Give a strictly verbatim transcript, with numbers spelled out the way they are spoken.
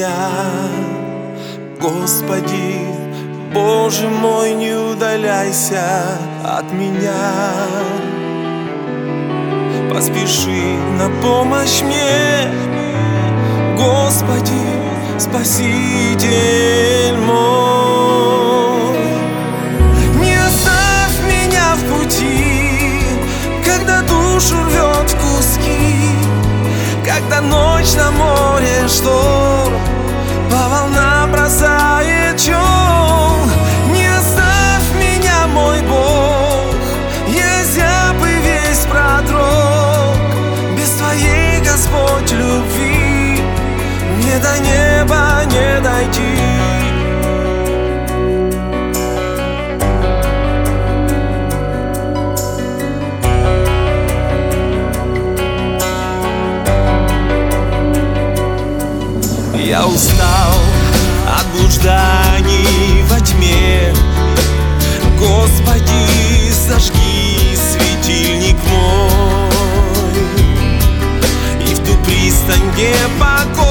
меня. Господи, Боже мой, не удаляйся от меня. Поспеши на помощь мне, Господи, Спаситель мой. Не оставь меня в пути, когда душу рвет в куски, когда ночь на море шторм, по волнам бросает чёрн. Не оставь меня, мой Бог, я бы весь продрог. Без Твоей, Господь, любви мне до неба не дойти. Я устал от блужданий во тьме. Господи, зажги светильник мой, и в ту пристань, где покой